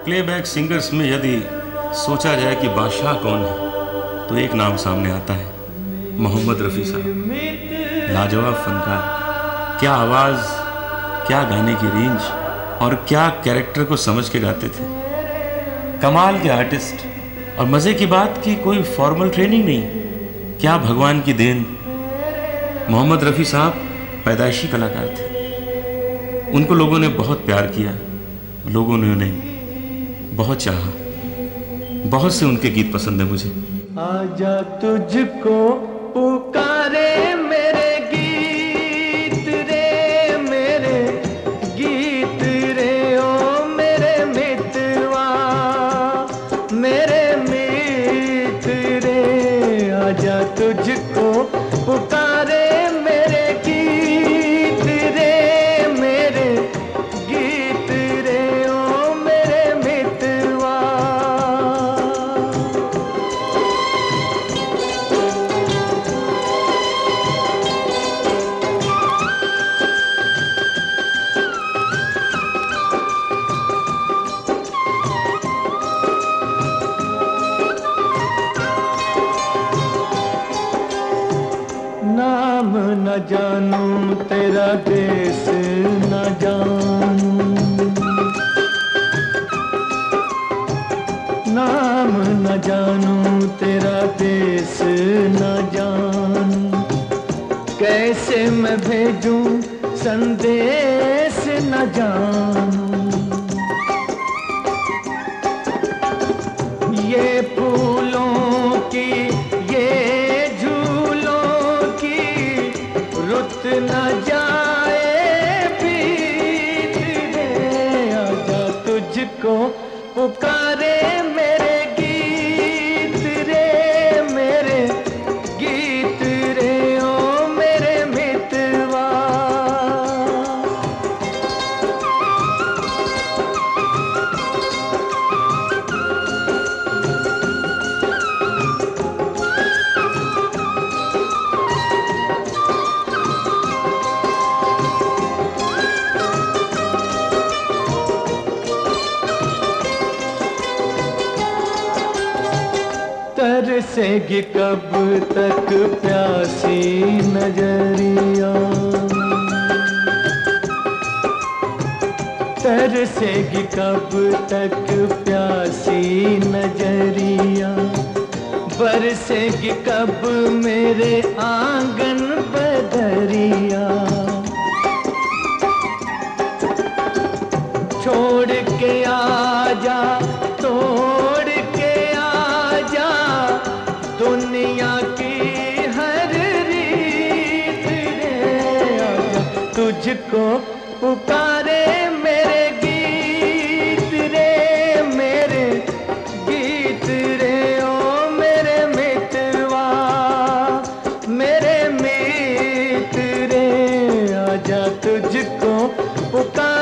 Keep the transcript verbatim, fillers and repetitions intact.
Playback singers में यदि सोचा जाए कि बादशाह कौन है तो एक नाम सामने आता है, मोहम्मद रफ़ी साहब। लाजवाब फनकार, क्या आवाज़, क्या गाने की रेंज और क्या कैरेक्टर को समझ के गाते थे। कमाल के आर्टिस्ट, और मज़े की बात कि कोई फॉर्मल ट्रेनिंग नहीं, क्या भगवान की देन। मोहम्मद रफ़ी साहब पैदाइशी कलाकार थे। उनको लोगों ने बहुत प्यार किया, लोगों ने उन्हें बहुत चाहा। बहुत से उनके गीत पसंद है मुझे। आजा तुझको पुकारे मेरे गीत रे, मेरे गीत रे, ओ मेरे मितवा, मेरे मित रे। आजा तुझको पुकारे मेरे गीत रे, मेरे गीत रे, ओ मेरे मितवा। नाम न जानूं तेरा देश न जानूं, नाम न जानूं तेरा देश न जानूं। कैसे मैं भेजूं संदेश न जानूं। ये फूलों की ये रुत न जाए बीत रे। आजा तुझको पुकारे मेरे गीत रे, मेरे गीत रे, ओ मेरे मितवा। तरसेगी कब तक प्यासी नजरिया, तरसेगी कब तक प्यासी नजरिया। बरसेगी कब मेरे आंगन बदरिया। छोड़ के आजा, तोड़ के आजा, दुनिया की हर रीत रे। आजा तुझको पुकारे मेरे गीत रे, मेरे गीत रे, ओ मेरे मितवा, मेरे मित रे। आजा तुझको पुकारे